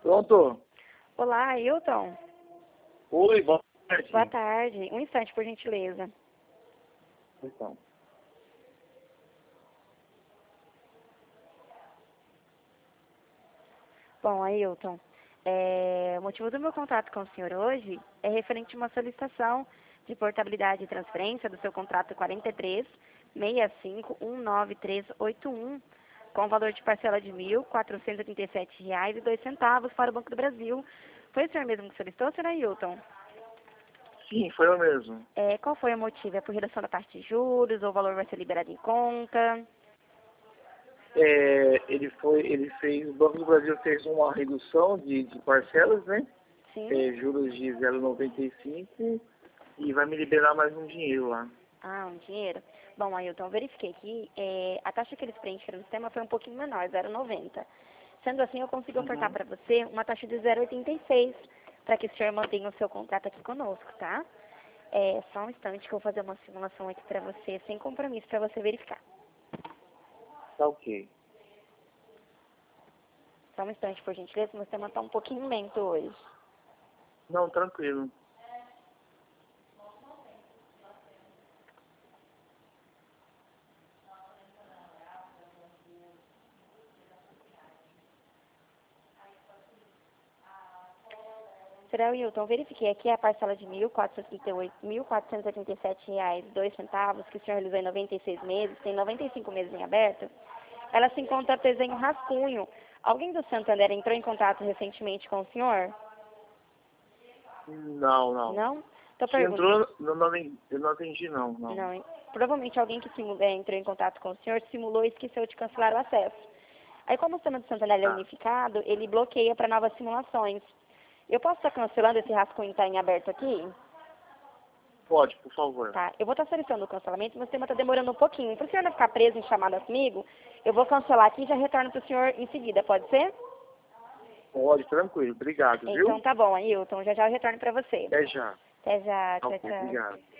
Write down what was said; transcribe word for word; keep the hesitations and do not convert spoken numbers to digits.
Pronto? Olá, Ailton. Oi, boa tarde. Boa tarde. Um instante, por gentileza. Então. Bom, Ailton, é, o motivo do meu contato com o senhor hoje é referente a uma solicitação de portabilidade e transferência do seu contrato quarenta e três, sessenta e cinco, nove três oito um, com valor de parcela de mil quatrocentos e trinta e sete reais e dois centavos para o Banco do Brasil. Foi o senhor mesmo que solicitou, senhor Ailton? Sim, foi eu mesmo. É, qual foi o motivo? É por redução da taxa de juros ou o valor vai ser liberado em conta? É, ele foi, ele fez, o Banco do Brasil fez uma redução de, de parcelas, né? Sim. É, juros de zero vírgula noventa e cinco e vai me liberar mais um dinheiro lá. Ah, um dinheiro. Bom, Ailton, eu verifiquei aqui, é, a taxa que eles preencheram no sistema foi um pouquinho menor, zero vírgula noventa. Sendo assim, eu consigo ofertar Uhum. para você uma taxa de zero vírgula oitenta e seis, para que o senhor mantenha o seu contrato aqui conosco, tá? É só um instante que eu vou fazer uma simulação aqui para você, sem compromisso, para você verificar. Tá ok. Só um instante, por gentileza, meu sistema está um pouquinho lento hoje. Não, tranquilo. Senhor Wilton, verifiquei aqui a parcela de mil quatrocentos e oitenta e sete reais e dois centavos que o senhor realizou em noventa e seis meses, tem noventa e cinco meses em aberto. Ela se encontra presa em um rascunho. Alguém do Santander entrou em contato recentemente com o senhor? Não, não. Não? Então Se pergunto. entrou, não, não, eu não atendi não, não. Não, hein? Provavelmente alguém que simu- eh, entrou em contato com o senhor simulou e esqueceu de cancelar o acesso. Aí, como o sistema do Santander é Ah, unificado, ele bloqueia para novas simulações. Eu posso estar cancelando esse rascunho que está em aberto aqui? pode, por favor. Tá, eu vou estar solicitando o cancelamento, mas o sistema está demorando um pouquinho. Para o senhor não ficar preso em chamada comigo, eu vou cancelar aqui e já retorno para o senhor em seguida, pode ser? Pode, tranquilo. Obrigado, Então viu? tá bom, Ailton, já já eu retorno para você. Até já. Até já, tchau, Ok, tchau. obrigado.